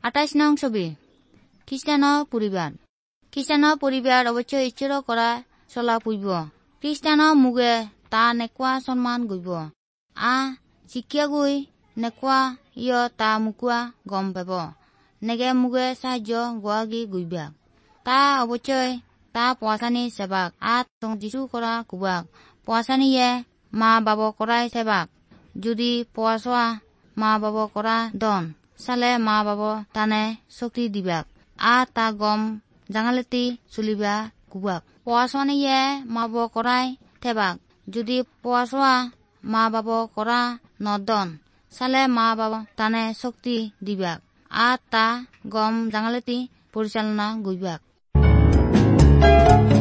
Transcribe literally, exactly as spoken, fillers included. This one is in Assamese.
আঠাইশ নং ছবি খ্ৰীষ্টানৰ পৰিবাৰ। খ্ৰীষ্টানৰ পৰিবাৰ অৱশ্যে ঈশ্বৰৰ কৰা চলা পুৰিব। খ্ৰীষ্টানৰ মুগে তাৰ নেকুৱা সন্মান কৰিব। আহ শিক্ষাগুই নেকুৱা ইয় তা মুকুৱা গম পাব। নেগে মুগে সাহায্য গোৱাগি গুইবাক। তা অৱশ্যই তা পৱাচানী সেবাক আত যিচু কৰা কুবাক। পৱাচানীয়ে মা বাব কৰাই সেবাক। যদি পৱাচোৱা মা বাব কৰা দন চালে মা বাব তানে শক্তি দিবাক। আ তা গম জাঙালেতি চলিবা কুবাক। পৱাচনীয়ে মা বাব কৰাই থেবাক। যদি পৱাচোৱা মা বাব কৰা নদন চালে মা বাব তানে শক্তি দিবাক। আ তা গম জাঙালেতি পৰিচালনা গইবাক।